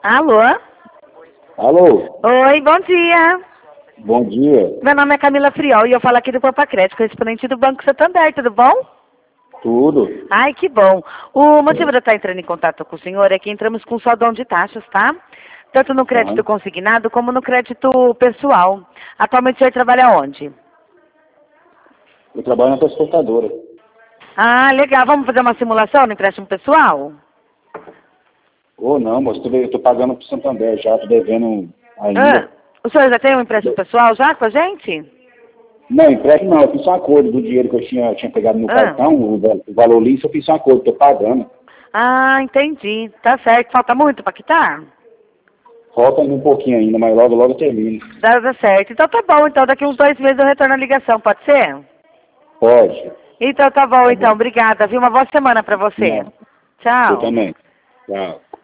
Alô? Alô, Oi, bom dia. bom dia. Meu nome é Camila Friol e eu falo aqui do Pampa Crédito, correspondente do Banco Santander, tudo bom? Tudo? Ai, que bom. O motivo de eu estar entrando em contato com o senhor é que entramos com saldão de taxas, tá? Tanto no crédito Aham. consignado como no crédito pessoal. Atualmente o senhor trabalha onde? Eu trabalho na transportadora. Ah, legal. Vamos fazer uma simulação no empréstimo pessoal? Ou não, moço, eu tô pagando pro Santander já, tô devendo Ah, ainda. o senhor já tem um empréstimo pessoal já com a gente? Não, empréstimo não, eu fiz um acordo do dinheiro que eu tinha pegado no Ah, cartão, o valor liso, eu fiz um acordo, tô pagando. ah, entendi. Tá certo. Falta muito para quitar? Falta ainda um pouquinho ainda, mas logo, logo eu termino. Dá certo. Então tá bom. Então daqui uns 2 meses eu retorno a ligação, pode ser? Pode. Então tá bom, Tá então. bom. Obrigada, viu? Uma boa semana pra você. Não, você Tchau. também. Tchau.